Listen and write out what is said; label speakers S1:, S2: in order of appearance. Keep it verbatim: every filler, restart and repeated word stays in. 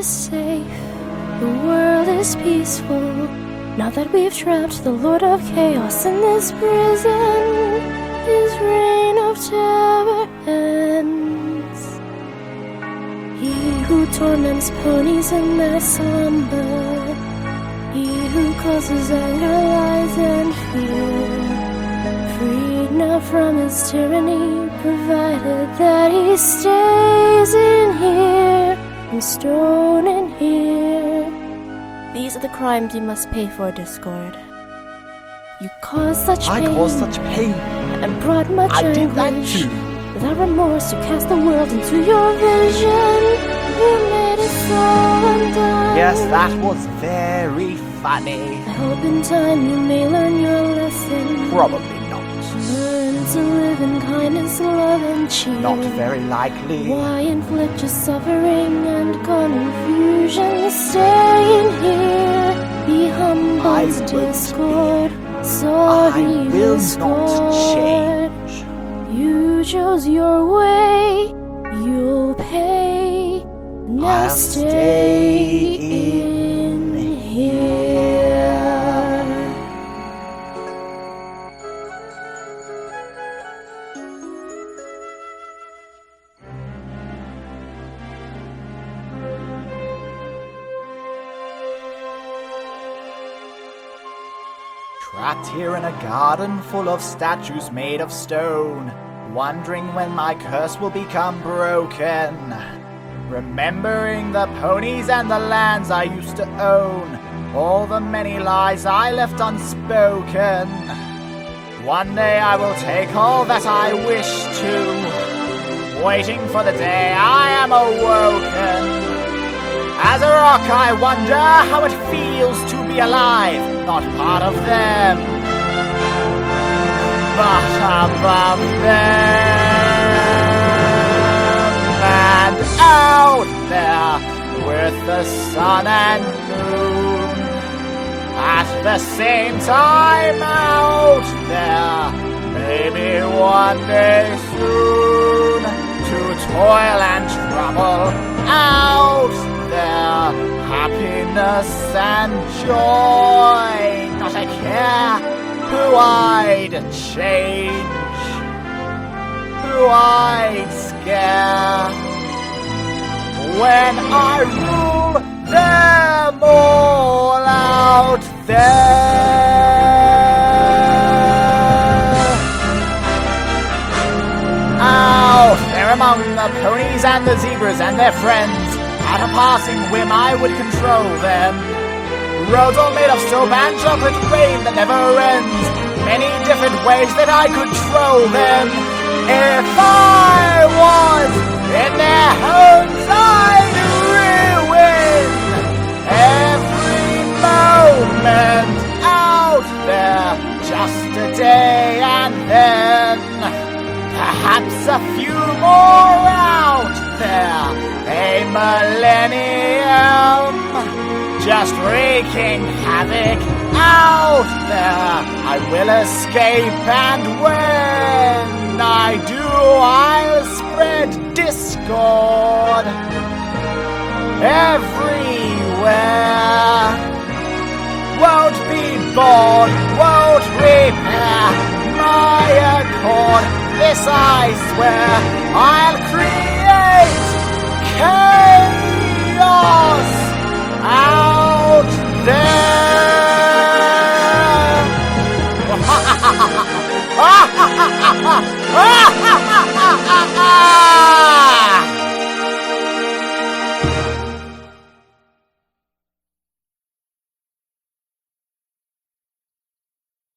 S1: is safe, the world is peaceful. Now that we've trapped the Lord of Chaos in this prison, his reign of terror ends. He who torments ponies in their slumber, he who causes anger, lies, and fear, freed now from his tyranny, provided that he stays in here, and stone in here. These are the crimes you must pay for, Discord. You caused such
S2: I
S1: pain.
S2: I caused such pain.
S1: And brought much
S2: I
S1: anguish.
S2: did that too.
S1: Without remorse, you cast the world into your vision. You made it so undone.
S2: Yes, that was very funny.
S1: I hope in time you may learn your lesson.
S2: Probably not.
S1: Learn to live in kindness, love, and cheer.
S2: Not very likely.
S1: Why inflict your suffering and confusion? Stay in here. Be humble,
S2: I
S1: Discord. Sorry,
S2: I will
S1: Discord.
S2: not change.
S1: You chose your way. You'll pay. Now
S2: I'll
S1: stay,
S2: stay
S1: in
S2: in
S1: here.
S2: Trapped here in a garden full of statues made of stone, wondering when my curse will become broken. Remembering the ponies and the lands I used to own, all the many lies I left unspoken. One day I will take all that I wish to, waiting for the day I am awoken. As a rock I wonder how it feels to be alive, not part of them, but above them. And out there with the sun and moon, at the same time out there, maybe one day soon, to toil and trouble out there, happiness and joy, not a care who I'd change, who I'd scare, when I rule them all out there. Out there among the ponies and the zebras and their friends, at a passing whim I would control them. Roads all made of soap and chocolate rain that never ends, many different ways that I could troll them. If I was in their homes I'd ruin every moment out there, just a day and then perhaps a few more out there, a millennium, just wreaking havoc out there. I will escape, and when I do, I'll spread discord everywhere. Won't be bored, won't repair my accord. This I swear, I'll create